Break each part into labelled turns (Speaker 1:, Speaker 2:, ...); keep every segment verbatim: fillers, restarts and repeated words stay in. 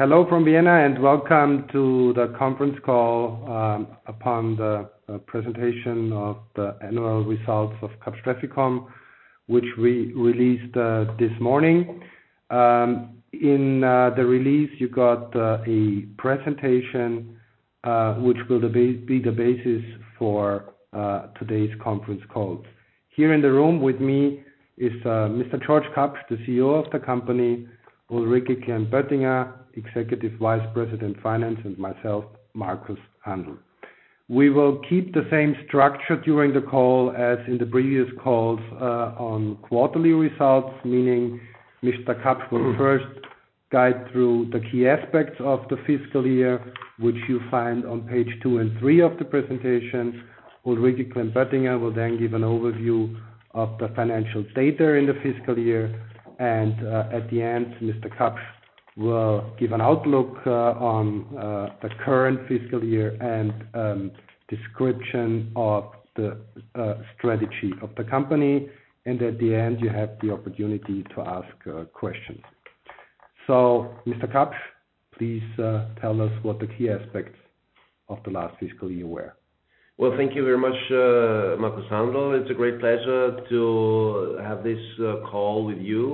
Speaker 1: Hello from Vienna, and welcome to the conference call um, upon the uh, presentation of the annual results of Kapsch Trafficom, which we released uh, this morning. Um, in uh, the release, you got uh, a presentation uh, which will be the basis for uh, today's conference call. Here in the room with me is uh, Mister George Kapsch, the C E O of the company, Ulrike Klein-Böttinger, Executive Vice President Finance, and myself, Markus Handl. We will keep the same structure during the call as in the previous calls uh, on quarterly results, meaning Mister Kapsch will first guide through the key aspects of the fiscal year, which you find on page two and three of the presentation. Ulrike Klein-Böttinger will then give an overview of the financial data in the fiscal year, and uh, at the end, Mister Kapsch will give an outlook uh, on uh, the current fiscal year and um, description of the uh, strategy of the company. And at the end, you have the opportunity to ask uh, questions. So, Mister Kapsch, please uh, tell us what the key aspects of the last fiscal year were.
Speaker 2: Well, thank you very much, uh, Markus Handl. It's a great pleasure to have this uh, call with you.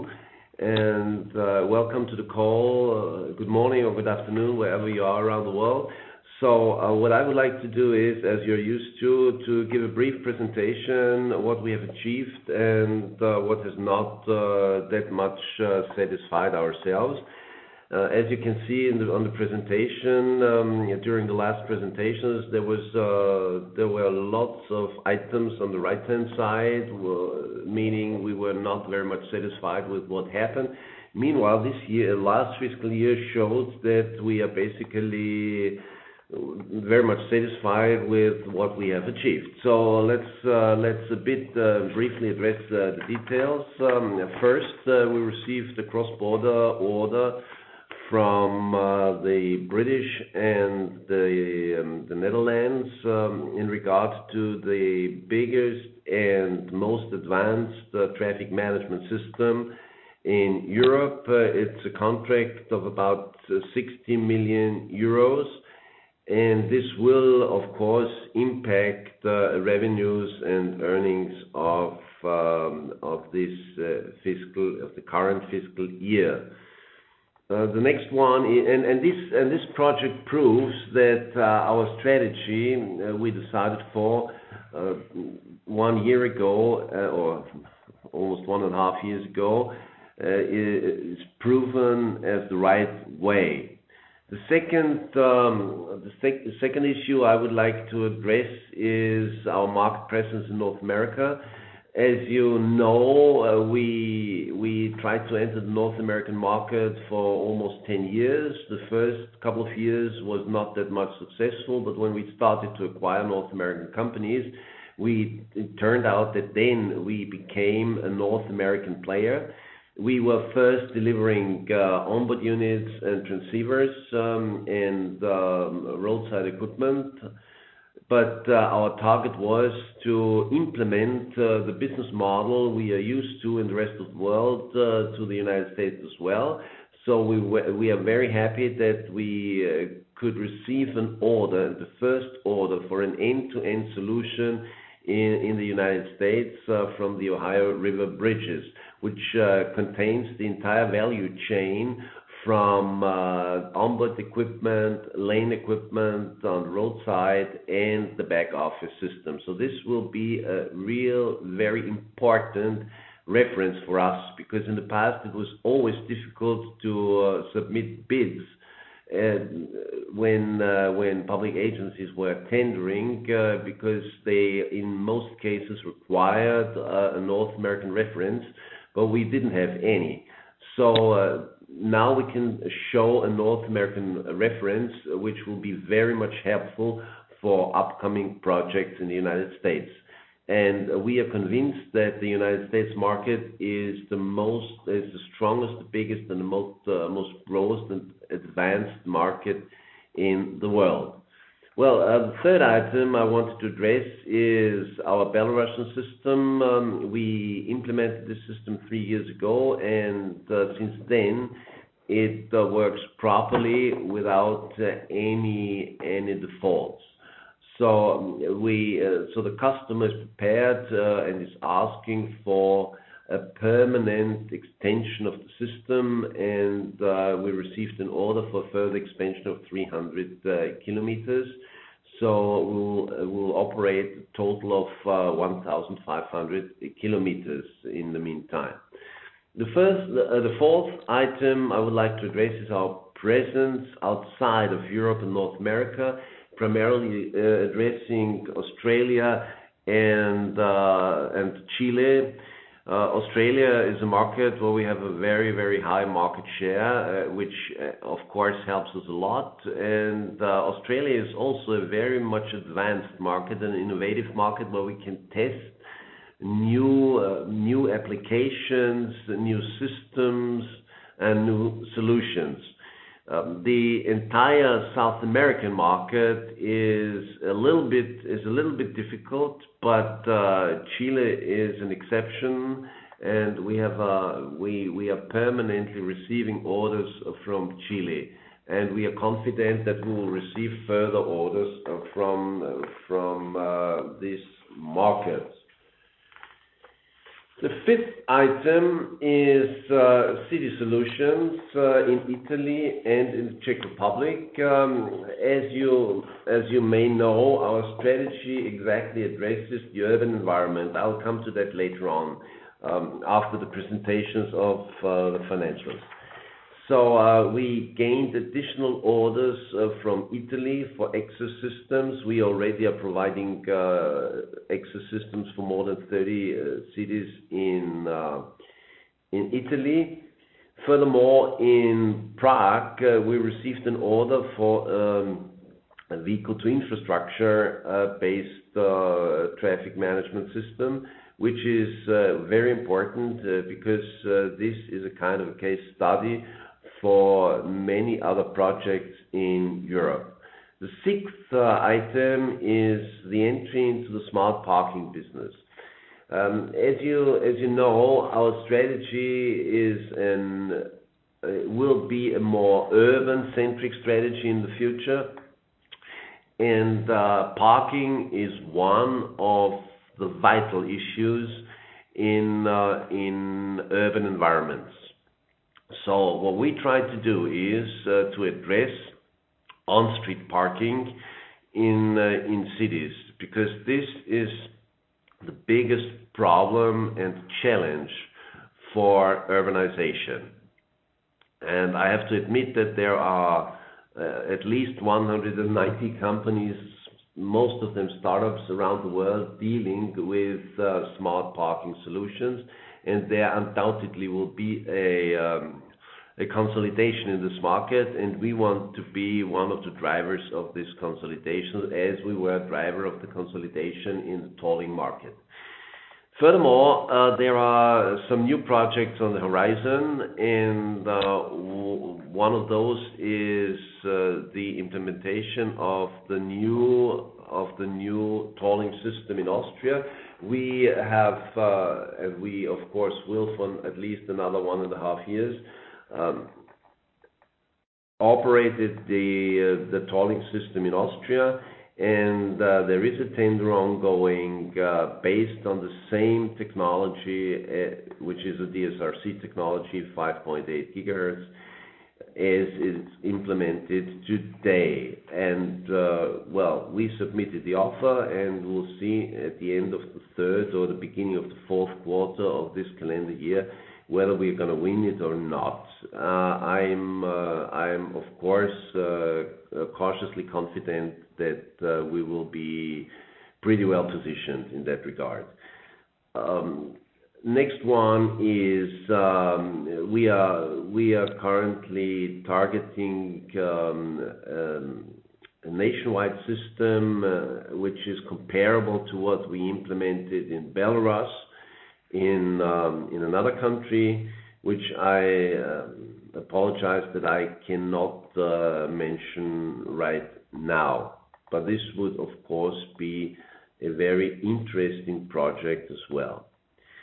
Speaker 2: And uh, welcome to the call. Uh, good morning or good afternoon, wherever you are around the world. So uh, what I would like to do is, as you're used to, to give a brief presentation of what we have achieved and uh, what has not uh, that much uh, satisfied ourselves. Uh, as you can see in the, on the presentation, um, during the last presentations, there was uh, there were lots of items on the right-hand side, uh, meaning we were not very much satisfied with what happened. Meanwhile, this year, last fiscal year, showed that we are basically very much satisfied with what we have achieved. So let's uh, let's a bit uh, briefly address uh, the details. Um, first, uh, we received a cross-border order from uh, the British and the, um, the Netherlands um, in regard to the biggest and most advanced uh, traffic management system in Europe. Uh, it's a contract of about uh, sixty million euros, and this will, of course, impact uh, revenues and earnings of um, of this uh, fiscal of the current fiscal year. Uh, the next one, and, and this and this project proves that uh, our strategy uh, we decided for uh, one year ago, uh, or almost one and a half years ago, uh, is proven as the right way. The second, um, the, sec- the second issue I would like to address is our market presence in North America. As you know, uh, we we tried to enter the North American market for almost ten years. The first couple of years was not that much successful, but when we started to acquire North American companies, we it turned out that then we became a North American player. We were first delivering uh, onboard units and transceivers um, and um, roadside equipment. But uh, our target was to implement uh, the business model we are used to in the rest of the world uh, to the United States as well. So we w- we are very happy that we uh, could receive an order, the first order for an end-to-end solution in, in the United States uh, from the Ohio River Bridges, which uh, contains the entire value chain from uh, onboard equipment, lane equipment on the roadside, and the back office system. So this will be a real, very important reference for us, because in the past it was always difficult to uh, submit bids uh, when uh, when public agencies were tendering, uh, because they in most cases required uh, a North American reference, but we didn't have any. So uh, now we can show a North American reference, which will be very much helpful for upcoming projects in the United States. And we are convinced that the United States market is the most, is the strongest, the biggest, and the most, uh, most growth and advanced market in the world. Well, uh, the third item I wanted to address is our Belarusian system. Um, we implemented this system three years ago, and uh, since then it uh, works properly without uh, any any defaults. So um, we uh, so the customer is prepared uh, and is asking for a permanent extension of the system, and uh, we received an order for further expansion of three hundred uh, kilometers. So we'll uh, we'll operate a total of uh, one thousand five hundred kilometers in the meantime. The first, uh, the fourth item I would like to address is our presence outside of Europe and North America, primarily uh, addressing Australia and uh, and Chile. Uh, Australia is a market where we have a very, very high market share, uh, which uh, of course helps us a lot. And uh, Australia is also a very much advanced market, an innovative market where we can test new uh, new applications, new systems, and new solutions. Um, the entire South American market is a little bit is a little bit difficult, but uh, Chile is an exception, and we have uh, we we are permanently receiving orders from Chile, and we are confident that we will receive further orders uh, from uh, from uh, this market. The fifth item is uh, city solutions uh, in Italy and in the Czech Republic. Um, as you as you may know, our strategy exactly addresses the urban environment. I'll come to that later on um, after the presentations of uh, the financials. So uh, we gained additional orders uh, from Italy for access systems. We already are providing uh, access systems for more than thirty uh, cities in uh, in Italy. Furthermore, in Prague, uh, we received an order for um, a vehicle-to-infrastructure uh, based uh, traffic management system, which is uh, very important uh, because uh, this is a kind of a case study for many other projects in Europe. The sixth uh, item is the entry into the smart parking business. Um, as you as you know, our strategy is an uh, will be a more urban-centric strategy in the future, and uh, parking is one of the vital issues in uh, in urban environments. So what we try to do is uh, to address on-street parking in uh, in cities, because this is the biggest problem and challenge for urbanization. And I have to admit that there are uh, at least one hundred ninety companies, most of them startups around the world, dealing with uh, smart parking solutions. And there undoubtedly will be a um, a consolidation in this market, and we want to be one of the drivers of this consolidation, as we were a driver of the consolidation in the tolling market. Furthermore, uh, there are some new projects on the horizon, and uh, w- one of those is uh, the implementation of the new of the new tolling system in Austria. We have, uh, and we of course will for at least another one and a half years, um, operated the uh, the tolling system in Austria, and uh, there is a tender ongoing uh, based on the same technology, uh, which is a D S R C technology, five point eight gigahertz, as is implemented today. And uh, well, we submitted the offer, and we'll see at the end of the third or the beginning of the fourth quarter of this calendar year whether we're going to win it or not. Uh, I'm, uh, I'm of course uh, cautiously confident that uh, we will be pretty well positioned in that regard. Um, Next one is um, we are we are currently targeting um, um, a nationwide system uh, which is comparable to what we implemented in Belarus in um, in another country, which I um, apologize that I cannot uh, mention right now. But this would of course be a very interesting project as well.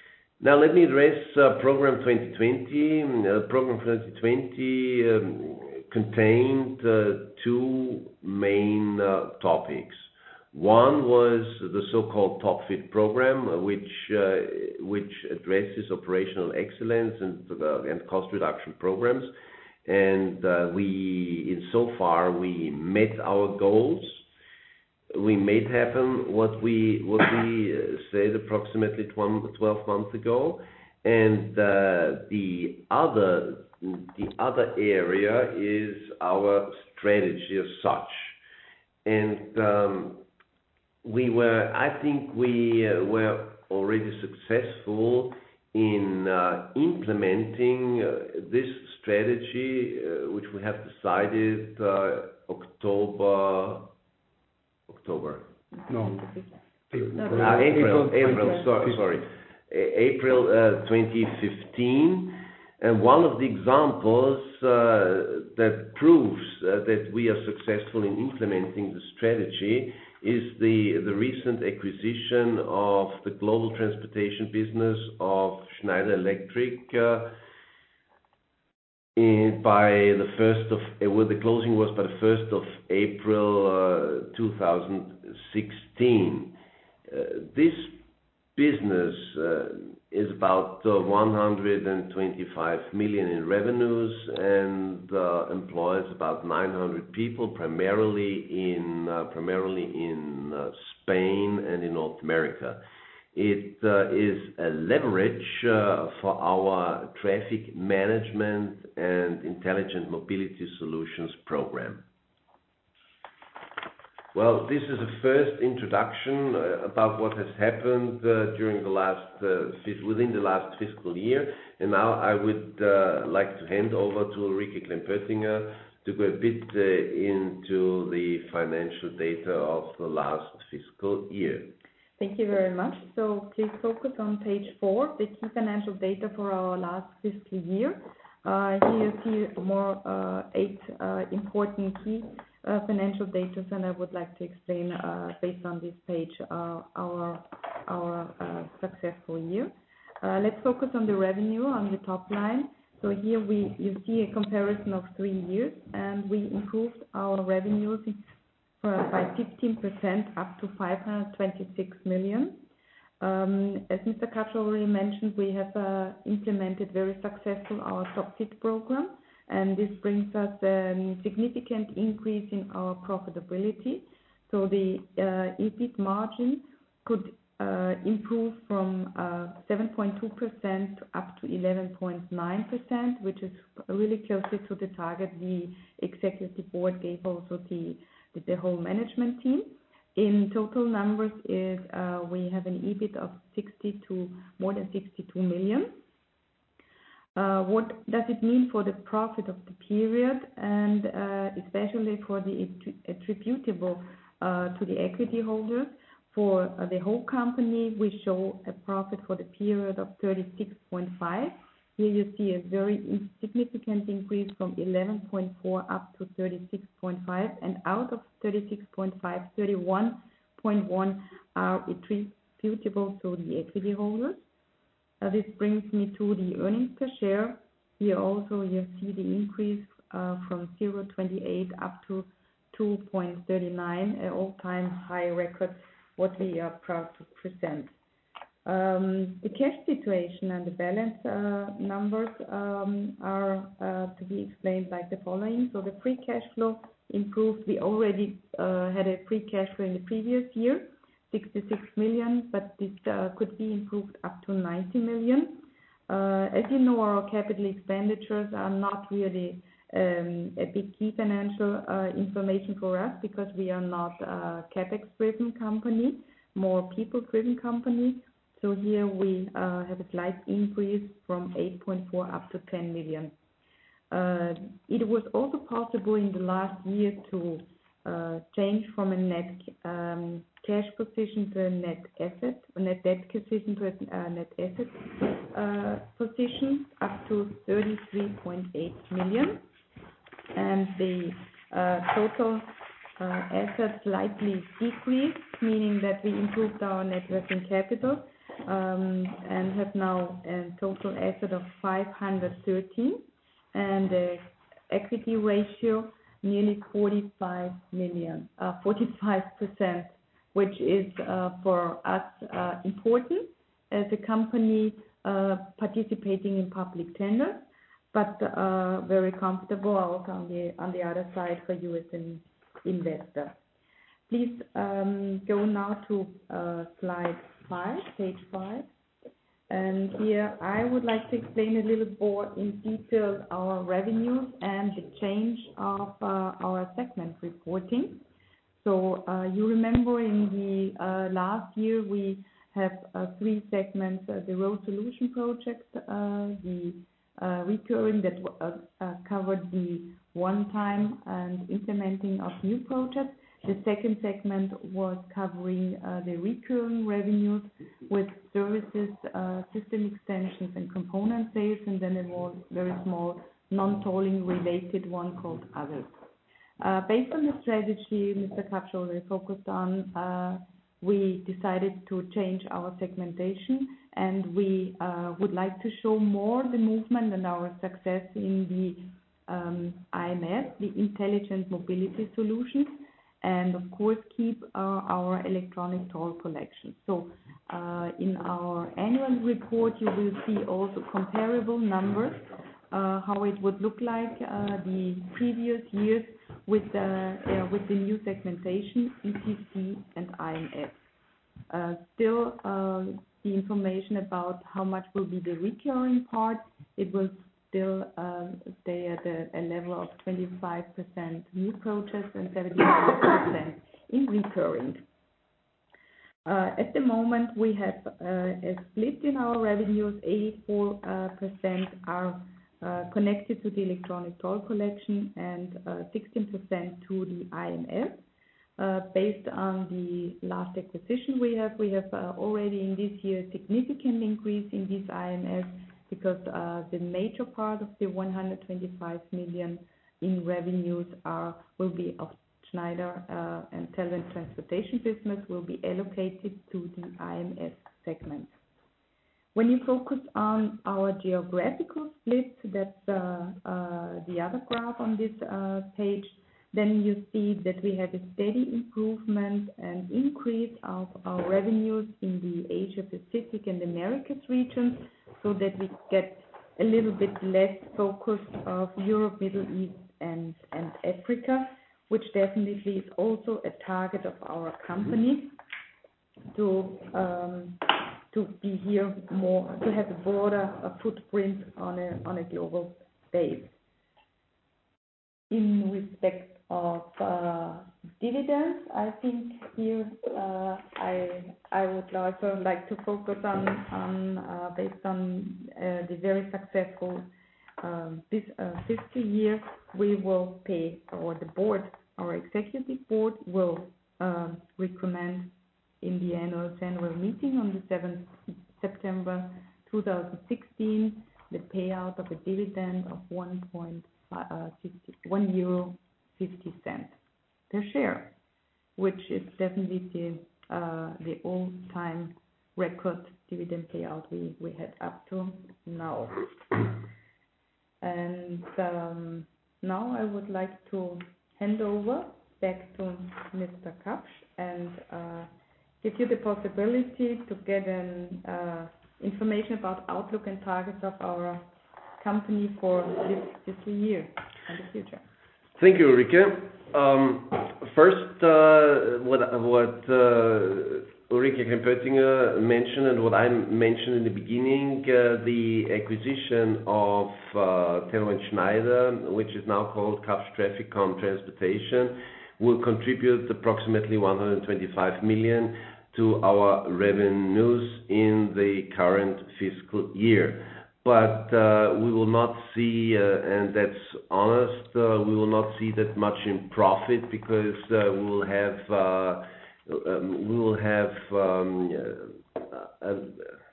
Speaker 2: Now let me address uh, Program twenty twenty. Uh, Program twenty twenty um, contained uh, two main uh, topics. One was the so-called TopFit program, which uh, which addresses operational excellence and uh, and cost reduction programs. And uh, we, in so far, we met our goals. We made happen what we what we uh, said approximately twelve months ago. And uh, the other the other area is our strategy as such. And um, we were, I think, we uh, were already successful in uh, implementing uh, this strategy, uh, which we have decided uh, October, October.
Speaker 1: No.
Speaker 2: Uh, April, April, sorry, sorry, April uh, twenty fifteen. And one of the examples uh, that proves uh, that we are successful in implementing the strategy is the, the recent acquisition of the global transportation business of Schneider Electric uh, in, by the first of, uh, well, the closing was by the first of April uh, two thousand sixteen. Uh, this business uh, is about uh, one hundred twenty-five million in revenues and uh, employs about nine hundred people, primarily in uh, primarily in uh, Spain and in North America. It uh, is a leverage uh, for our traffic management and intelligent mobility solutions program. Well, this is a first introduction uh, about what has happened uh, during the last uh, within the last fiscal year, and now I would uh, like to hand over to Ulrike Klemm-Pöttinger to go a bit uh, into the financial data of the last fiscal year.
Speaker 3: Thank you very much. So please focus on page four, the key financial data for our last fiscal year. Uh, here you see more uh, eight uh, important key Uh, financial data, and I would like to explain uh, based on this page uh, our our uh, successful year. Uh, let's focus on the revenue on the top line. So here we you see a comparison of three years, and we improved our revenues uh, by fifteen percent up to five hundred twenty-six million. Um, as Mister Katschel already mentioned, we have uh, implemented very successful our TopFit program. And this brings us a significant increase in our profitability. So the uh, EBIT margin could uh, improve from uh, seven point two percent up to eleven point nine percent, which is really closely to the target the executive board gave also the, the, the whole management team. In total numbers, is uh, we have an EBIT of sixty-two, more than sixty-two million. Uh, what does it mean for the profit of the period, and uh, especially for the attributable uh, to the equity holders? For uh, the whole company, we show a profit for the period of thirty-six point five. Here you see a very significant increase from eleven point four up to thirty-six point five, and out of thirty-six point five, thirty-one point one are attributable to the equity holders. Uh, this brings me to the earnings per share. Here also you see the increase uh, from zero point two eight up to two point three nine, an all-time high record, what we are proud to present. Um, the cash situation and the balance uh, numbers um, are uh, to be explained like the following. So the free cash flow improved. We already uh, had a free cash flow in the previous year, sixty-six million, but this uh, could be improved up to ninety million. Uh, as you know, our capital expenditures are not really um, a big key financial uh, information for us, because we are not a CapEx-driven company, more people-driven company. So here we uh, have a slight increase from eight point four up to ten million. Uh, it was also possible in the last year to uh, change from a net um, cash position to a net asset, a net debt position to a uh, net asset uh, position up to thirty-three point eight million, and the uh, total uh, assets slightly decreased, meaning that we improved our net working capital. um, and have now a total asset of five hundred thirteen and a equity ratio nearly forty-five million, uh, forty-five percent, which is uh, for us uh, important as a company uh, participating in public tenders, but uh, very comfortable also on the on the other side for you as an investor. Please um, go now to uh, slide five, page five. And here I would like to explain a little more in detail our revenues and the change of uh, our segment reporting. So uh, you remember in the uh, last year we have uh, three segments, uh, the Road Solution Project, uh, the uh, recurring that uh, uh, covered the one-time and implementing of new projects. The second segment was covering uh, the recurring revenues with services, uh, system extensions and component sales, and then a more very small non-tolling related one called Others. Uh, based on the strategy Mister Kapsch already focused on, uh, we decided to change our segmentation, and we uh, would like to show more the movement and our success in the um, I M S, the Intelligent Mobility Solutions, and of course keep uh, our electronic toll collection. So uh, in our annual report you will see also comparable numbers, uh, how it would look like uh, the previous years with the, uh, with the new segmentation, E T C and I M S. Uh, still uh, the information about how much will be the recurring part, it will still uh, stay at a, a level of twenty-five percent new projects and seventy-five percent in recurring. Uh, at the moment, we have uh, a split in our revenues. eighty-four percent are uh, connected to the electronic toll collection and uh, sixteen percent to the I M S. Uh, based on the last acquisition we have, we have uh, already in this year a significant increase in this I M S, because uh, the major part of the one hundred twenty-five million in revenues are will be of Schneider uh, and Tailwind Transportation business will be allocated to the I M S segment. When you focus on our geographical split, that's uh, uh, the other graph on this uh, page, then you see that we have a steady improvement and increase of our revenues in the Asia Pacific and Americas regions, so that we get a little bit less focus of Europe, Middle East and, and Africa, which definitely is also a target of our company to um, to be here more, to have a broader uh, footprint on a on a global base. In respect of uh, dividends, I think here uh, I I would also like to focus on on uh, based on uh, the very successful um, this uh, fiscal year, we will pay, or the board, our executive board will um, recommend in the annual general meeting on the seventh of September two thousand sixteen the payout of a dividend of one point one euro fifty cents per share, which is definitely the uh, the all-time record dividend payout we, we had up to now. And um, now I would like to hand over back to Mister Kapsch and uh, give you the possibility to get an uh, information about outlook and targets of our company for this, this year and the future.
Speaker 2: Thank you, Ulrike. Um, first, uh, what, what uh, Ulrike Krempöttinger mentioned and what I mentioned in the beginning, uh, the acquisition of uh, Tailwind Schneider, which is now called Kapsch Trafficom Transportation, will contribute approximately one hundred twenty-five million to our revenues in the current fiscal year. But uh, we will not see, uh, and that's honest, uh, we will not see that much in profit, because uh, we will have uh, um, we will have um, uh, uh,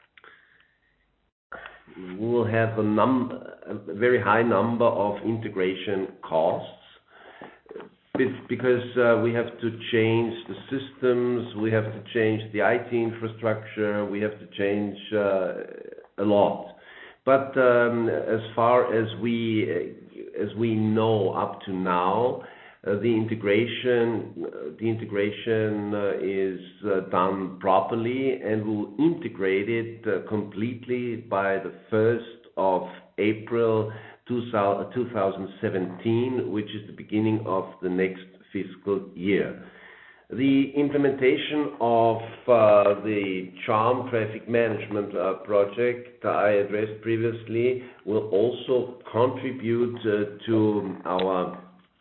Speaker 2: we will have a, num- a very high number of integration costs, because uh, we have to change the systems, we have to change the I T infrastructure, we have to change uh, a lot. But um, as far as we as we know up to now, uh, the integration the integration uh, is uh, done properly, and we'll integrate it uh, completely by the first of April two thousand seventeen, which is the beginning of the next fiscal year. The implementation of uh, the CHARM traffic management uh, project I addressed previously will also contribute uh, to our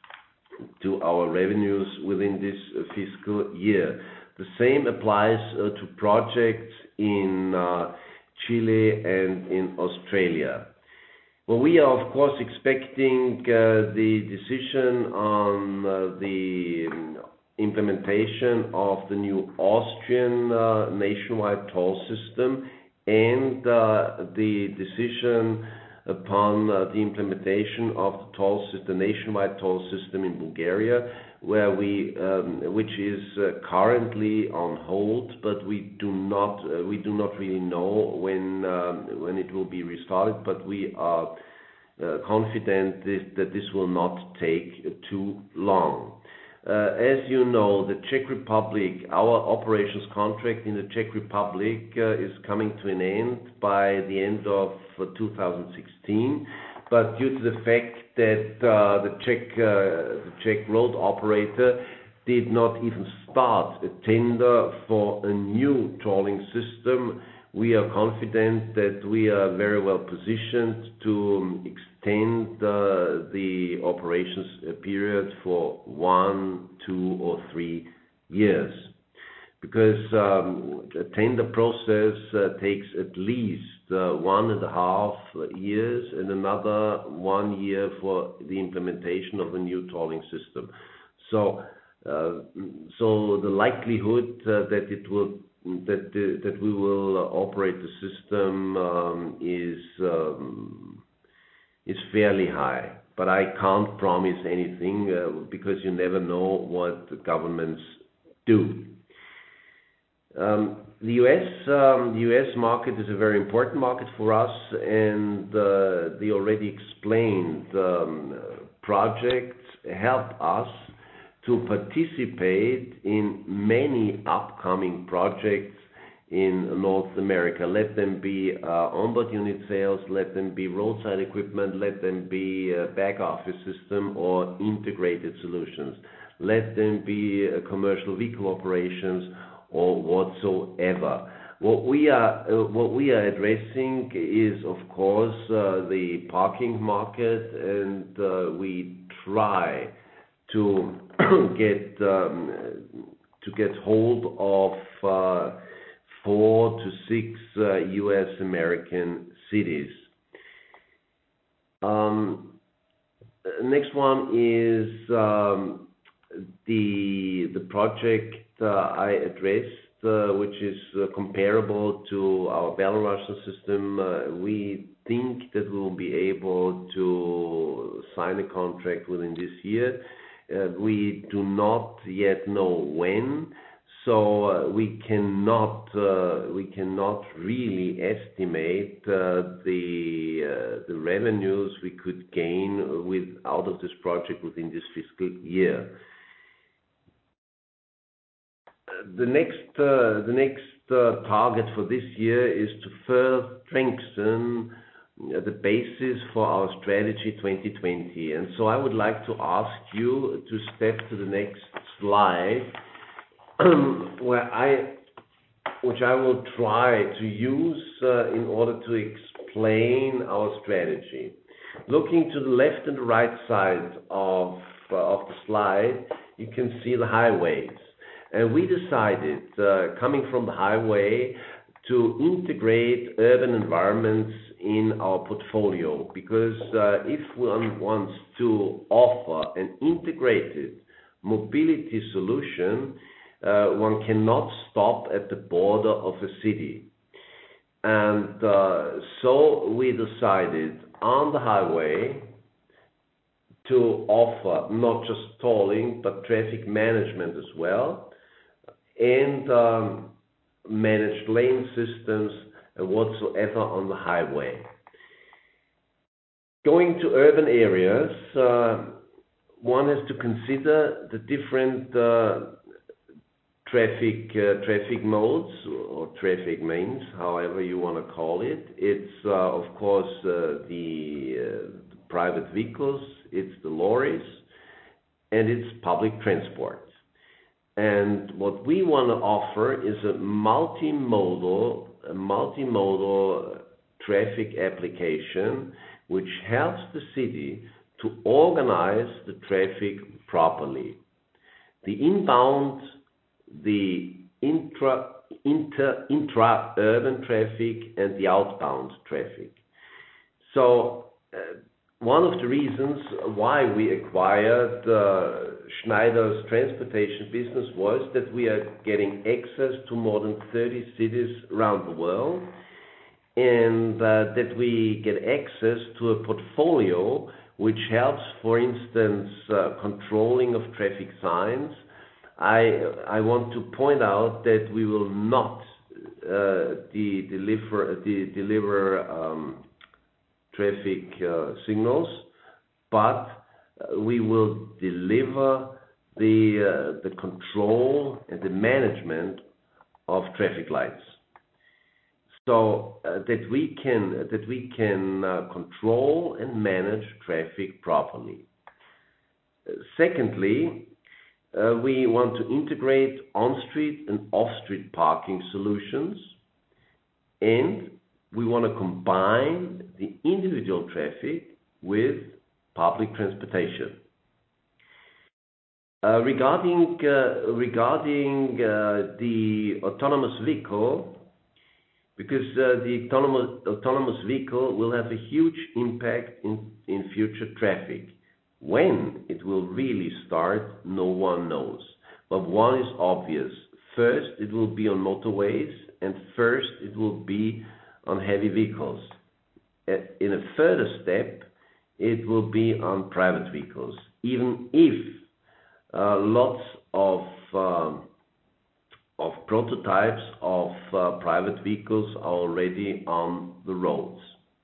Speaker 2: to our revenues within this uh, fiscal year. The same applies uh, to projects in uh, Chile and in Australia. Well, we are of course expecting uh, the decision on uh, the um, implementation of the new Austrian uh, nationwide toll system, and uh, the decision upon uh, the implementation of the toll system, nationwide toll system in Bulgaria, where we, um, which is uh, currently on hold, but we do not, uh, we do not really know when um, when it will be restarted. But we are uh, confident this, that this will not take uh, too long. Uh, as you know, the Czech Republic, our operations contract in the Czech Republic uh, is coming to an end by the end of uh, two thousand sixteen. But due to the fact that uh, the Czech uh, the Czech road operator did not even start a tender for a new tolling system, we are confident that we are very well positioned to extend uh, the operations period for one, two, or three years. Because um, the tender process uh, takes at least uh, one and a half years and another one year for the implementation of a new tolling system. So, uh, so the likelihood uh, that it will that uh, that we will uh, operate the system um, is um, is fairly high, but I can't promise anything uh, because you never know what the governments do. Um, the U S um, the U S market is a very important market for us, and uh, the already explained um, projects help us to participate in many upcoming projects in North America. Let them be uh, onboard unit sales, let them be roadside equipment, let them be uh, back office system or integrated solutions, let them be uh, commercial vehicle operations or whatsoever. What we are uh, what we are addressing is, of course, uh, the parking market, and uh, we try to get um, to get hold of uh, four to six uh, U S American cities. Um, next one is um, the the project uh, I addressed, uh, which is uh, comparable to our Belarusian system. Uh, we think that we will be able to sign a contract within this year. Uh, we do not yet know when, so uh, we cannot uh, we cannot really estimate uh, the uh, the revenues we could gain with out of this project within this fiscal year. Uh, the next uh, the next uh, target for this year is to further strengthen the basis for our strategy twenty twenty. And so I would like to ask you to step to the next slide, where I, which I will try to use uh, in order to explain our strategy. Looking to the left and the right side of, uh, of the slide, you can see the highways. And we decided, uh, coming from the highway, to integrate urban environments in our portfolio, because uh, if one wants to offer an integrated mobility solution, uh, one cannot stop at the border of a city. And uh, so we decided on the highway to offer not just tolling, but traffic management as well, and um, managed lane systems and whatsoever on the highway. Going to urban areas, uh, one has to consider the different uh, traffic uh, traffic modes or traffic lanes, however you want to call it. It's uh, of course uh, the, uh, the private vehicles, it's the lorries, and it's public transport. And what we want to offer is a multimodal, a multimodal traffic application which helps the city to organize the traffic properly. The inbound, the intra, inter, intra-urban traffic, and the outbound traffic. So uh, one of the reasons why we acquired uh, Schneider's transportation business was that we are getting access to more than thirty cities around the world, and uh, that we get access to a portfolio which helps, for instance, uh, controlling of traffic signs. I I want to point out that we will not uh, de- deliver de- deliver um, traffic uh, signals, but uh, we will deliver the uh, the control and the management of traffic lights, so uh, that we can that we can uh, control and manage traffic properly. Uh, secondly, uh, we want to integrate on-street and off-street parking solutions, and we want to combine the individual traffic with public transportation. Uh, regarding uh, regarding uh, the autonomous vehicle, because uh, the autonomous autonomous vehicle will have a huge impact in, in future traffic. When it will really start, no one knows. But one is obvious. First, it will be on motorways, and first, it will be on heavy vehicles. In a further step, it will be on private vehicles, even if uh, lots of um, of prototypes of uh, private vehicles are already on the roads.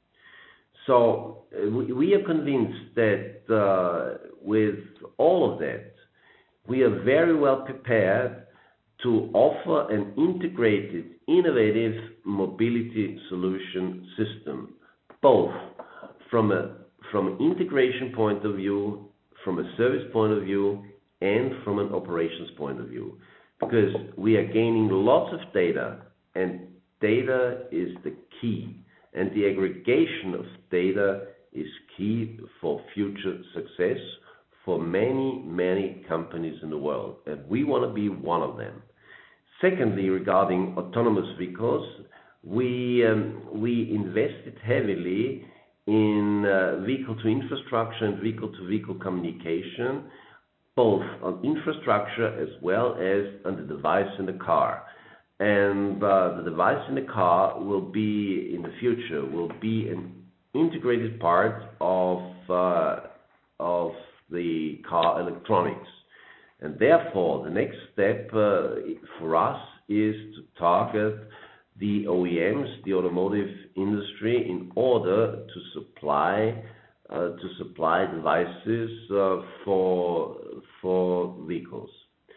Speaker 2: So uh, we, we are convinced that uh, with all of that, we are very well prepared to offer an integrated, innovative mobility solution system, both from a from an integration point of view, from a service point of view, and from an operations point of view. Because we are gaining lots of data, and data is the key, and the aggregation of data is key for future success for many, many companies in the world, and we want to be one of them. Secondly, regarding autonomous vehicles, we um, we invested heavily in uh, vehicle-to-infrastructure and vehicle-to-vehicle communication, both on infrastructure as well as on the device in the car. And uh, the device in the car will be, in the future, will be an integrated part of uh, of the car electronics. And therefore, the next step uh, for us is to target the O E Ms, the automotive industry, in order to supply uh, to supply devices uh, for for vehicles.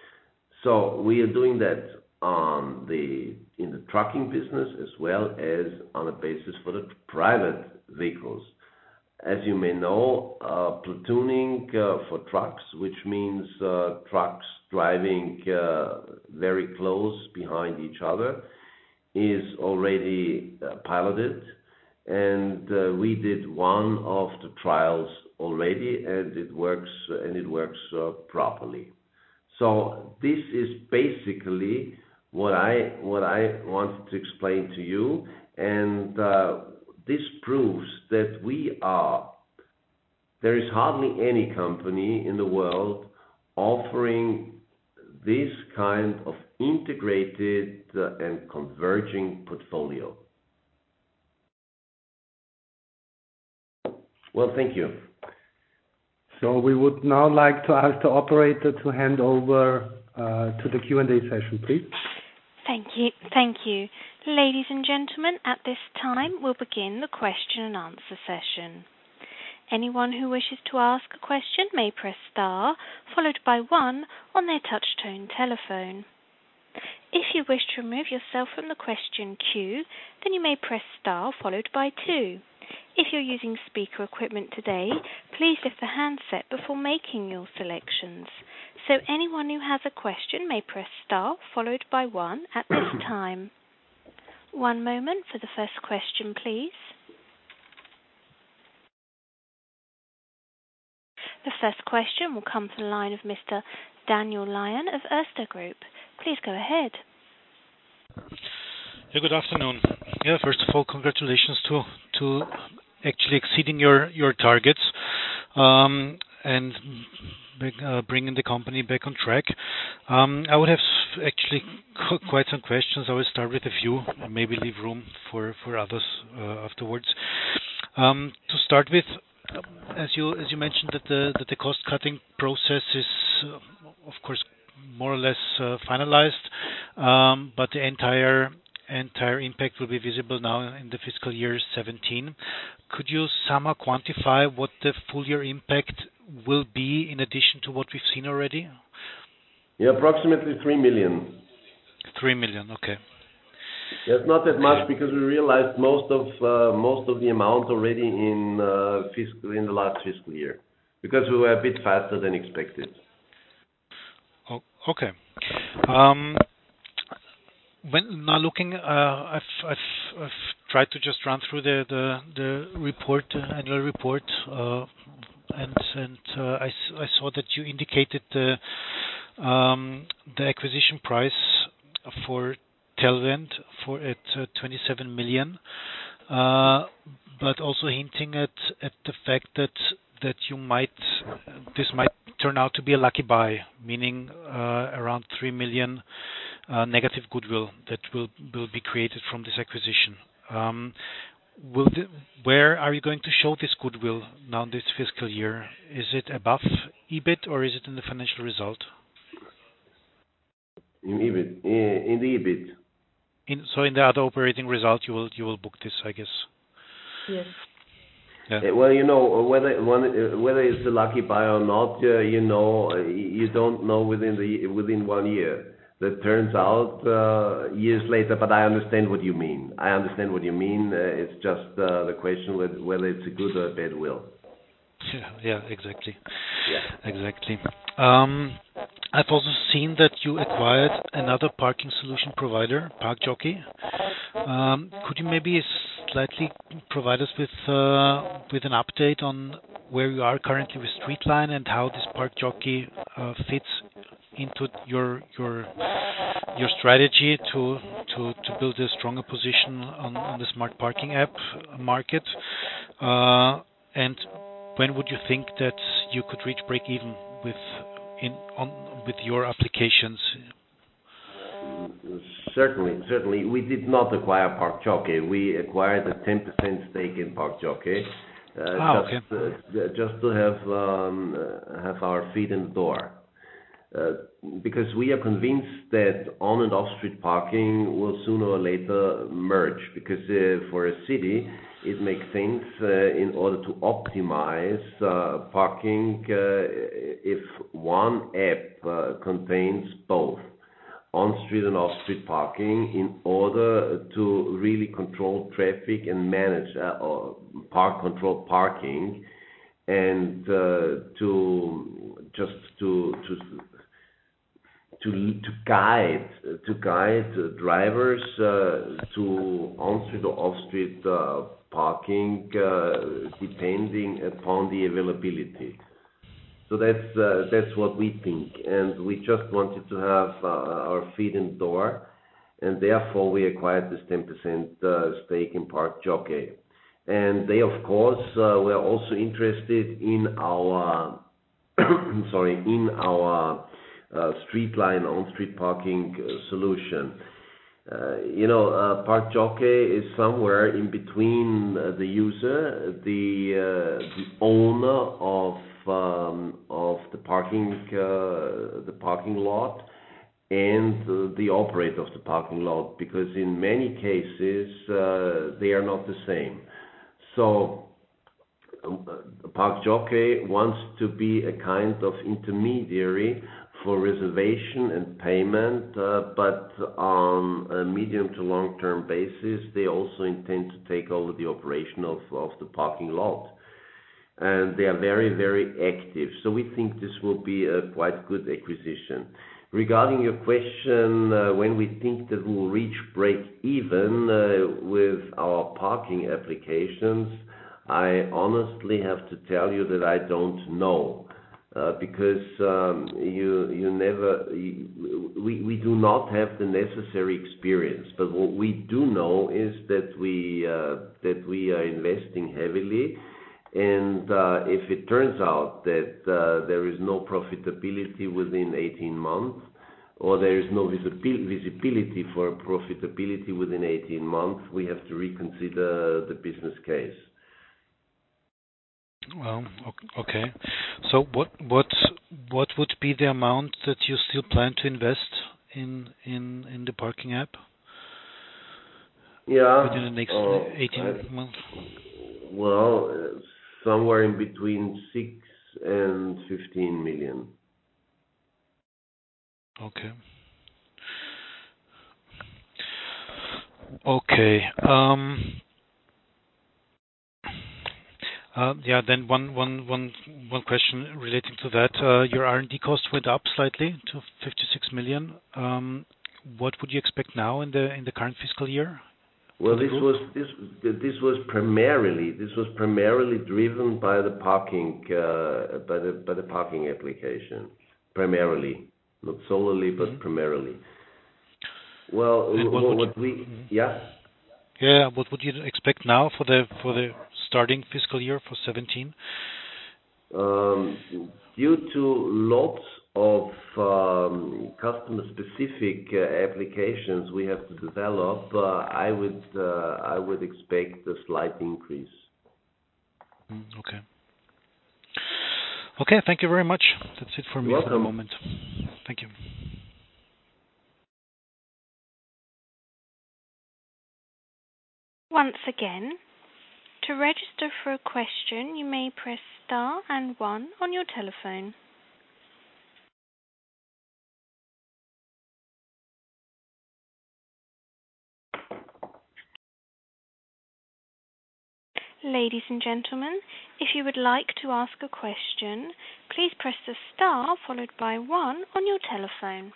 Speaker 2: So we are doing that on the in the trucking business as well as on a basis for the private vehicles. As you may know, uh, platooning uh, for trucks, which means uh, trucks driving uh, very close behind each other, is already uh, piloted, and uh, we did one of the trials already, and it works and it works uh, properly. So this is basically what I what I wanted to explain to you, and uh, this proves that we are, there is hardly any company in the world offering this kind of integrated uh, and converging portfolio. Well, thank you.
Speaker 1: So we would now like to ask the operator to hand over uh, to the Q and A session, please.
Speaker 4: Thank you. Thank you. Ladies and gentlemen, at this time we'll begin the question and answer session. Anyone who wishes to ask a question may press star followed by one on their touch-tone telephone. If you wish to remove yourself from the question queue, then you may press star followed by two. If you're using speaker equipment today, please lift the handset before making your selections. So anyone who has a question may press star followed by one at this time. One moment for the first question, please. The first question will come from the line of Mister Daniel Lyon of Erste Group. Please go ahead.
Speaker 5: Yeah, good afternoon. Yeah, first of all, congratulations to to actually exceeding your your targets um, and uh, bringing the company back on track. Um, I would have actually qu- quite some questions. I will start with a few and maybe leave room for for others uh, afterwards. Um, to start with, as you as you mentioned that the that the cost cutting process is uh, of course more or less uh, finalized, um, but the entire entire impact will be visible now in the fiscal year seventeen. Could you somehow quantify what the full year impact will be in addition to what we've seen already?
Speaker 2: Yeah, approximately three million.
Speaker 5: Three million, okay.
Speaker 2: Yeah, it's not that much because we realized most of uh, most of the amount already in uh, fiscal in the last fiscal year because we were a bit faster than expected.
Speaker 5: Oh, okay. Um, When now looking, uh, I've, I've I've tried to just run through the the, the report, uh, annual report, uh, and and uh, I, I saw that you indicated the um, the acquisition price for Telvent for at uh, twenty-seven million, uh, but also hinting at at the fact that that you might this might turn out to be a lucky buy, meaning uh, around three million. Uh, negative goodwill that will will be created from this acquisition. Um, will the, where are you going to show this goodwill now this fiscal year? Is it above E B I T or is it in the financial result?
Speaker 2: In E B I T, in, in the E B I T.
Speaker 5: In, so in the other operating result, you will you will book this, I guess.
Speaker 3: Yes.
Speaker 5: Yeah.
Speaker 2: Well, you know whether one, whether it's a lucky buy or not. Uh, you know, you don't know within the within one year. That turns out uh, years later, but I understand what you mean. I understand what you mean. Uh, it's just uh, the question whether, whether it's a good or a bad will.
Speaker 5: Yeah, yeah, exactly.
Speaker 2: Yeah.
Speaker 5: Exactly. Um, I've also seen that you acquired another parking solution provider, ParkJockey. Um, could you maybe slightly provide us with uh, with an update on where you are currently with Streetline and how this ParkJockey uh, fits into your your your strategy to to to build a stronger position on, on the smart parking app market, uh, and when would you think that you could reach break even with in on with your applications?
Speaker 2: Certainly, certainly. We did not acquire ParkJockey. We acquired a ten percent stake in ParkJockey, uh,
Speaker 5: ah,
Speaker 2: just
Speaker 5: okay.
Speaker 2: uh, just to have um, uh, have our feet in the door. Uh, because we are convinced that on and off street parking will sooner or later merge. Because uh, for a city, it makes sense uh, in order to optimize uh, parking uh, if one app uh, contains both on-street and off-street parking in order to really control traffic and manage uh, or park control parking and uh, to just to to to to guide to guide drivers uh, to on-street or off-street uh, parking uh, depending upon the availability. So that's uh, that's what we think, and we just wanted to have uh, our feet in the door, and therefore we acquired this ten percent uh, stake in ParkJockey. And they, of course, uh, were also interested in our sorry in our uh, Streetline on-street parking uh, solution. Uh, you know, uh, ParkJockey is somewhere in between uh, the user, the uh, the owner of um, of the parking uh, the parking lot and uh, the operator of the parking lot, because in many cases uh, they are not the same. So a park jockey wants to be a kind of intermediary for reservation and payment, uh, but on a medium to long-term basis, they also intend to take over the operation of, of the parking lot. And they are very, very active. So we think this will be a quite good acquisition. Regarding your question, uh, when we think that we will reach break-even uh, with our parking applications, I honestly have to tell you that I don't know, uh, because um, you you never you, we we do not have the necessary experience. But what we do know is that we uh, that we are investing heavily, and uh, if it turns out that uh, there is no profitability within eighteen months, or there is no visibil- visibility for profitability within eighteen months, we have to reconsider the business case.
Speaker 5: Well, okay. So what what what would be the amount that you still plan to invest in in in the parking app?
Speaker 2: Yeah.
Speaker 5: Within the next
Speaker 2: uh,
Speaker 5: eighteen
Speaker 2: I,
Speaker 5: months?
Speaker 2: well, uh, somewhere in between six and fifteen million.
Speaker 5: Okay. Okay. Um. Uh, Yeah, then one one one one question relating to that. Uh, Your R and D cost went up slightly to fifty-six million. Um, What would you expect now in the in the current fiscal year
Speaker 2: Well,
Speaker 5: for the
Speaker 2: this
Speaker 5: group?
Speaker 2: was this this was primarily this was primarily driven by the parking uh, by the by the parking application. Primarily, not solely, but
Speaker 5: Mhm.
Speaker 2: primarily. Well,
Speaker 5: And what
Speaker 2: wh-
Speaker 5: would
Speaker 2: what we
Speaker 5: mhm.
Speaker 2: yeah.
Speaker 5: Yeah, what would you expect now for the for the starting fiscal year for seventeen?
Speaker 2: Um, due to lots of um, customer-specific uh, applications we have to develop, uh, I would uh, I would expect a slight increase.
Speaker 5: Mm, Okay. Okay, thank you very much. That's it for me
Speaker 2: You're
Speaker 5: for the
Speaker 2: welcome.
Speaker 5: moment. Thank you.
Speaker 4: Once again, to register for a question, you may press star and one on your telephone. Ladies and gentlemen, if you would like to ask a question, please press the star followed by one on your telephone.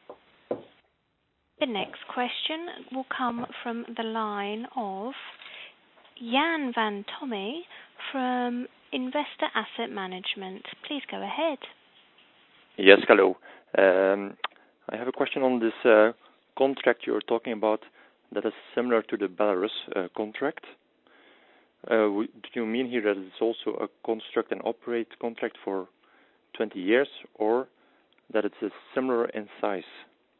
Speaker 4: The next question will come from the line of Jan van Tomme from Investor Asset Management. Please go ahead.
Speaker 6: Yes, hello. Um, I have a question on this uh, contract you're talking about that is similar to the Belarus uh, contract. Uh, w- do you mean here that it's also a construct and operate contract for twenty years, or that it's uh, similar in size?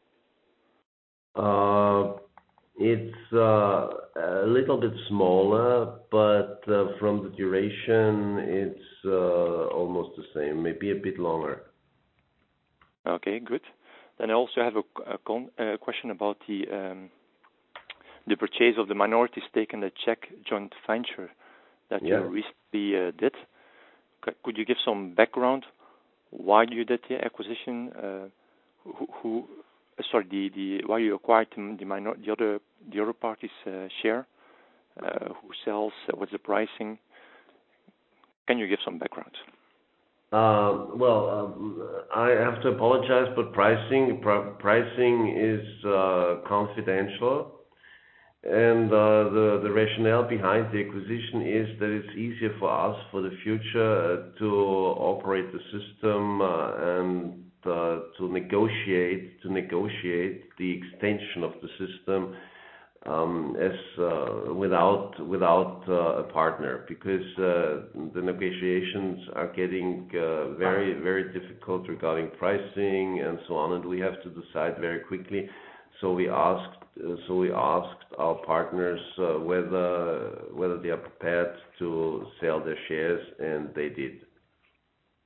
Speaker 2: Uh, It's uh, a little bit smaller, but uh, from the duration, it's uh, almost the same, maybe a bit longer.
Speaker 6: Okay, good. Then I also have a, a, con- a question about the um, the purchase of the minority stake in the Czech joint venture that
Speaker 2: Yeah.
Speaker 6: you recently uh, did. C- could you give some background why you did the acquisition? Uh, who, who uh, sorry, the, the why you acquired the the, minor, the other the other party's uh, share? Uh, who sells? Uh, what's the pricing? Can you give some background?
Speaker 2: Uh, Well, um, I have to apologize, but pricing pr- pricing is uh, confidential. And uh, the the rationale behind the acquisition is that it's easier for us for the future uh, to operate the system uh, and uh, to negotiate to negotiate the extension of the system um, as uh, without without uh, a partner, because uh, the negotiations are getting uh, very very difficult regarding pricing and so on, and we have to decide very quickly. So we asked uh, so we asked our partners uh, whether whether they are prepared to sell their shares, and they did.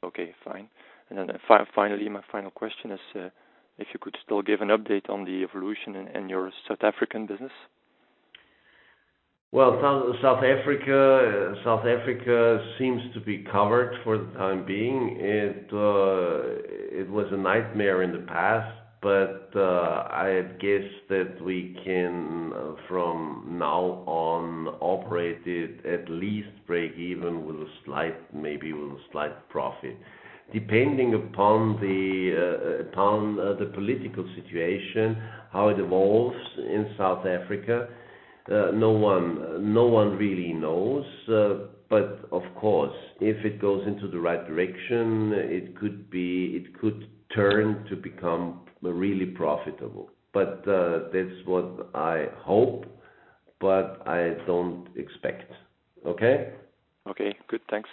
Speaker 6: Okay, fine. And then uh, fi- finally, my final question is uh, if you could still give an update on the evolution in, in your South African business.
Speaker 2: Well, South, South Africa, uh, South Africa seems to be covered for the time being. It uh, it was a nightmare in the past, but uh, I guess that we can uh, from now on operate it at least break even with a slight, maybe with a slight profit, depending upon the uh, upon uh, the political situation, how it evolves in South Africa. Uh, no one, no one really knows. Uh, but of course, if it goes into the right direction, it could be, it could turn to become really profitable. But uh, that's what I hope, but I don't expect. Okay.
Speaker 6: Okay. Good. Thanks.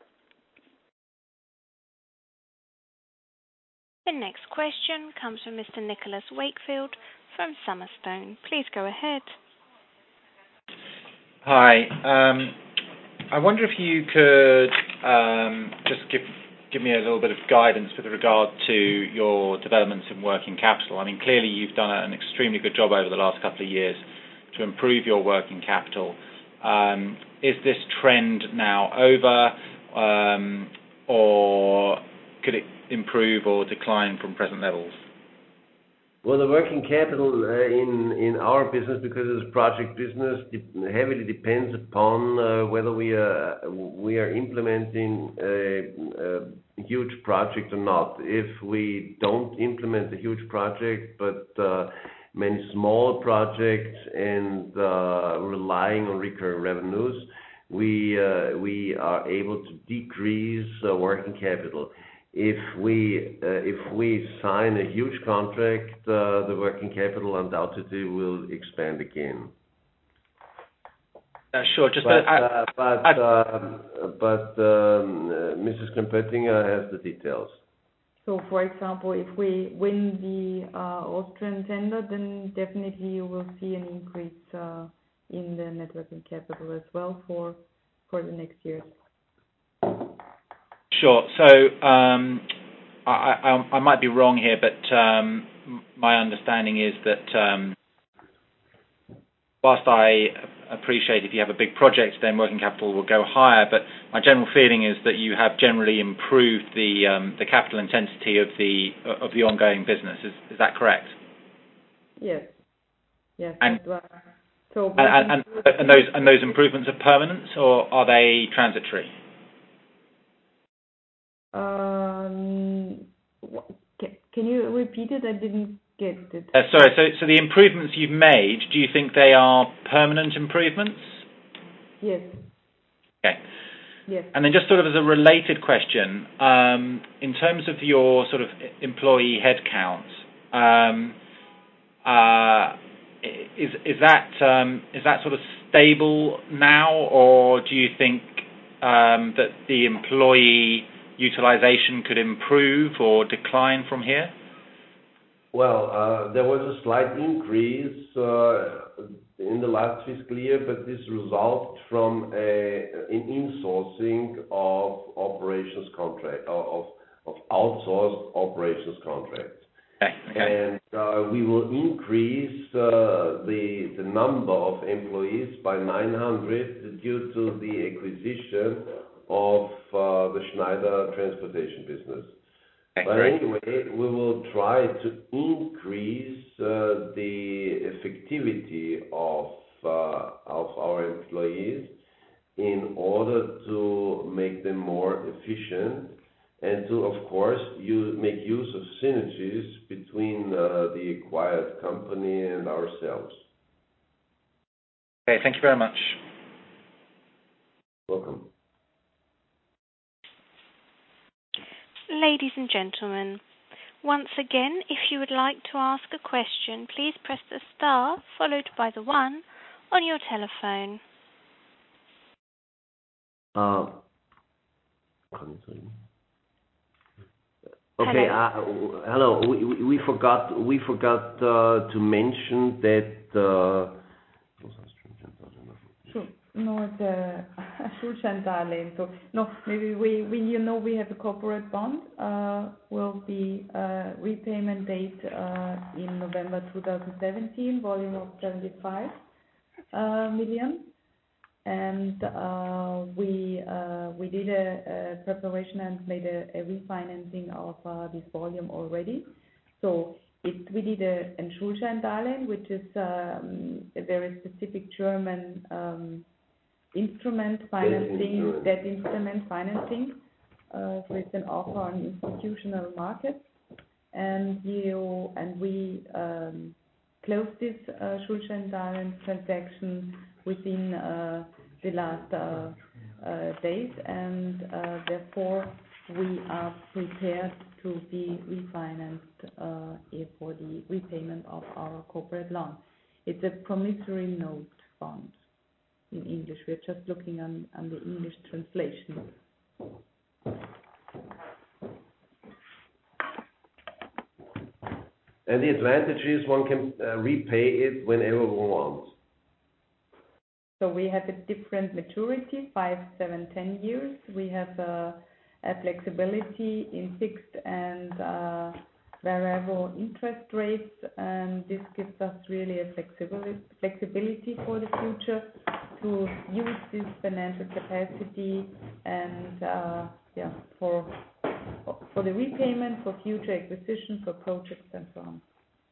Speaker 4: The next question comes from Mister Nicholas Wakefield from Summerstone. Please go ahead.
Speaker 7: Hi. Um, I wonder if you could um, just give give me a little bit of guidance with regard to your developments in working capital. I mean, clearly you've done an extremely good job over the last couple of years to improve your working capital. Um, is this trend now over, um, or could it improve or decline from present levels?
Speaker 2: Well, the working capital uh, in in our business, because it's project business, de- heavily depends upon uh, whether we are we are implementing a, a huge project or not. If we don't implement a huge project, but uh, many small projects and uh, relying on recurring revenues, we uh, we are able to decrease uh, working capital. If we uh, if we sign a huge contract, uh, the working capital undoubtedly will expand again.
Speaker 7: Uh, sure. Just
Speaker 2: but
Speaker 7: I,
Speaker 2: uh, but
Speaker 7: I,
Speaker 2: um, but um, uh, Missus Krempöttinger has the details.
Speaker 3: So, for example, if we win the uh, Austrian tender, then definitely you will see an increase uh, in the net working capital as well for for the next years.
Speaker 7: Sure. So um, I, I, I might be wrong here, but um, my understanding is that um, whilst I appreciate if you have a big project, then working capital will go higher, but my general feeling is that you have generally improved the um, the capital intensity of the of the ongoing business. Is, is that correct?
Speaker 3: Yes. Yes.
Speaker 7: And,
Speaker 3: uh, so
Speaker 7: and, and, and those and those improvements are permanent, or are they transitory?
Speaker 3: Um, can, can you repeat it? I didn't get it.
Speaker 7: Uh, sorry, so, so the improvements you've made, do you think they are permanent improvements?
Speaker 3: Yes.
Speaker 7: Okay.
Speaker 3: Yes.
Speaker 7: And then just sort of as a related question, um, in terms of your sort of employee headcount, um, uh, is is that um, is that sort of stable now, or do you think um, that the employee utilization could improve or decline from here?
Speaker 2: Well, uh, there was a slight increase uh, in the last fiscal year, but this resulted from a, an insourcing of operations contract, of, of outsourced operations contracts.
Speaker 7: Okay. Okay.
Speaker 2: And uh, we will increase uh, the the number of employees by nine hundred due to the acquisition of uh, the Schneider transportation business.
Speaker 7: Okay,
Speaker 2: but
Speaker 7: great.
Speaker 2: anyway, we will try to increase uh, the effectivity of uh, of our employees in order to make them more efficient and to, of course, you make use of synergies between uh, the acquired company and ourselves.
Speaker 7: Okay, thank you very much.
Speaker 2: Welcome.
Speaker 4: Ladies and gentlemen, once again, if you would like to ask a question, please press the star followed by the one on your telephone.
Speaker 2: Uh, okay.
Speaker 4: Hello.
Speaker 2: Uh, hello. We, we, we forgot we forgot uh, to mention that. Uh,
Speaker 3: Sure. No, it's a Schuldscheindarlehen. So no, maybe we, we, you know, we have a corporate bond, uh, will be uh, repayment date uh, in November two thousand seventeen, volume of seventy-five uh, million. And uh, we uh, we did a, a preparation and made a, a refinancing of uh, this volume already. So it, we did a, a Schuldscheindarlehen, which is um, a very specific German um, instrument financing, debt instrument financing. Uh, so it's an offer on institutional markets, and you and we um, closed this uh, Schuldscheindarlehen transaction within uh, the last uh, uh, days, and uh, therefore we are prepared to be refinanced uh, for the repayment of our corporate loan. It's a promissory note bond. In English, we're just looking on, on the English translation.
Speaker 2: And the advantage is one can uh, repay it whenever one wants.
Speaker 3: So we have a different maturity, five, seven, ten years. We have a, a flexibility in fixed and uh, variable interest rates, and this gives us really a flexibility, flexibility for the future to use this financial capacity and uh, yeah, for for the repayment, for future acquisition, for projects and so on.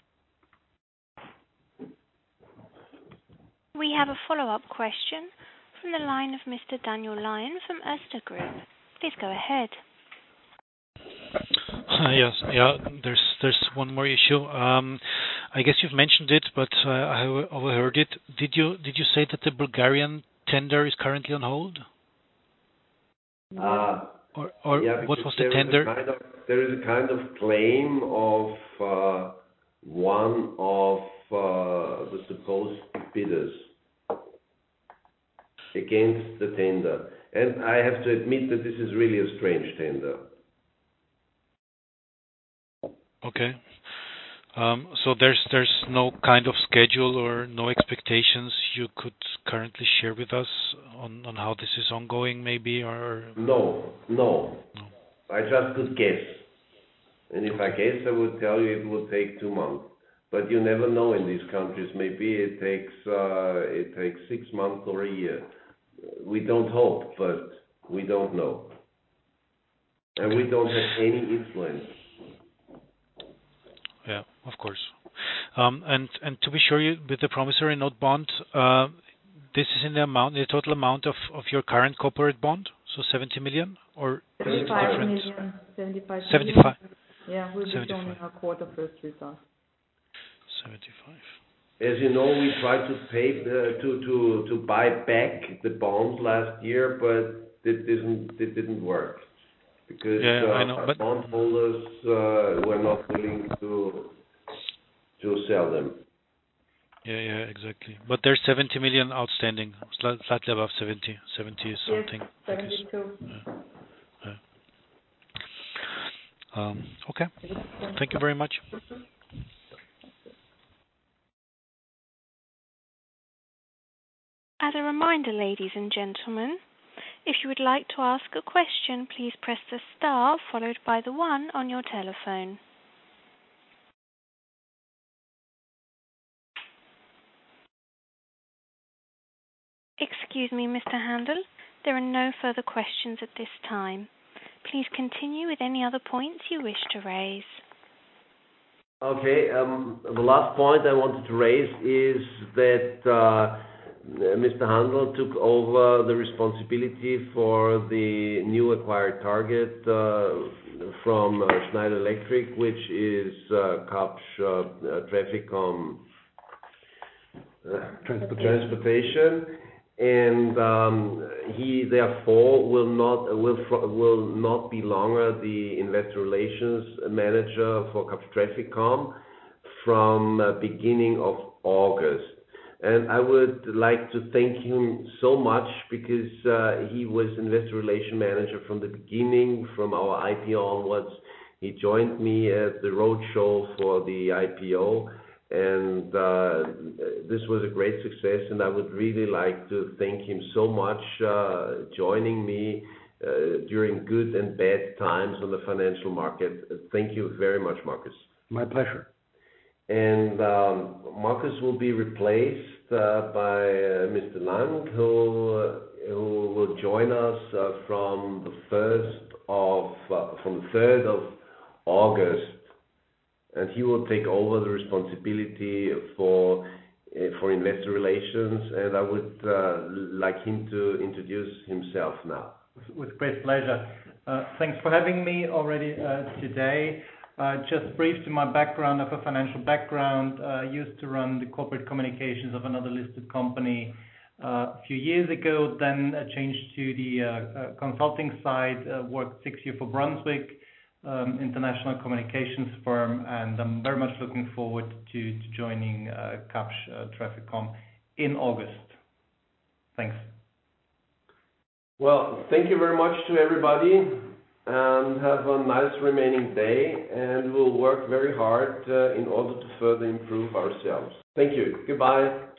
Speaker 4: We have a follow-up question from the line of Mister Daniel Lyon from Erste Group. Please go ahead.
Speaker 5: Uh, yes, yeah. There's there's one more issue. Um, I guess you've mentioned it, but uh, I overheard it. Did you did you say that the Bulgarian tender is currently on hold?
Speaker 2: Uh,
Speaker 5: or or
Speaker 2: yeah,
Speaker 5: what was the
Speaker 2: there
Speaker 5: tender?
Speaker 2: Is kind of, there is a kind of claim of uh, one of uh, the supposed bidders against the tender, and I have to admit that this is really a strange tender.
Speaker 5: Okay. Um, so there's there's no kind of schedule or no expectations you could currently share with us on, on how this is ongoing, maybe, or
Speaker 2: no, no,
Speaker 5: no.
Speaker 2: I just could guess, and if I guess, I would tell you it would take two months. But you never know in these countries. Maybe it takes uh, it takes six months or a year. We don't hope, but we don't know, and
Speaker 5: Okay.
Speaker 2: we don't have any influence.
Speaker 5: Yeah, of course. Um, and and to be sure, you, with the promissory note bond, uh, this is in the amount, the total amount of, of your current corporate bond, so seventy million, or is it
Speaker 3: seventy-five
Speaker 5: different?
Speaker 3: million, seventy-five
Speaker 5: seventy-five.
Speaker 3: million. Yeah, we'll be
Speaker 5: seventy-five.
Speaker 3: showing our quarter first results.
Speaker 5: seventy-five.
Speaker 2: As you know, we tried to pay uh, to to to buy back the bonds last year, but it didn't it didn't work because
Speaker 5: Yeah,
Speaker 2: uh,
Speaker 5: I know, but
Speaker 2: bondholders uh, were not willing to to sell them.
Speaker 5: yeah, yeah, exactly. But there's seventy million outstanding, sli- slightly above seventy, seventy something.
Speaker 3: Yes, seventy-two.
Speaker 5: Yeah. Yeah. Um, okay. Thank you very much.
Speaker 4: As a reminder, ladies and gentlemen, if you would like to ask a question, please press the star followed by the one on your telephone. Excuse me, Mister Handel, there are no further questions at this time. Please continue with any other points you wish to raise.
Speaker 2: Okay. Um, the last point I wanted to raise is that uh, Mister Handel took over the responsibility for the new acquired target uh, from uh, Schneider Electric, which is uh, Kapsch uh, uh, Trafficom uh, Transportation, and um, he therefore will not will will not be longer the investor relations manager for Kapsch Trafficom from uh, beginning of August. And I would like to thank him so much because uh, he was investor relation manager from the beginning, from our I P O onwards. He joined me at the roadshow for the I P O, And uh, this was a great success, and I would really like to thank him so much uh, joining me uh, during good and bad times on the financial market. Thank you very much, Markus.
Speaker 1: My pleasure.
Speaker 2: And um, Markus will be replaced uh, by uh, Mister Lang, who uh, who will join us uh, from the first of uh, from the third of August, and he will take over the responsibility for uh, for investor relations. And I would uh, like him to introduce himself now.
Speaker 8: With great pleasure. Uh, thanks for having me already uh, today. Uh, just brief to my background. I have a financial background. I uh, used to run the corporate communications of another listed company uh, a few years ago. Then I changed to the uh, uh, consulting side. Uh, worked six years for Brunswick, um, international communications firm, and I'm very much looking forward to, to joining uh, Kapsch uh, Trafficom in August. Thanks.
Speaker 2: Well, thank you very much to everybody, and have a nice remaining day, and we'll work very hard uh, in order to further improve ourselves. Thank you. Goodbye.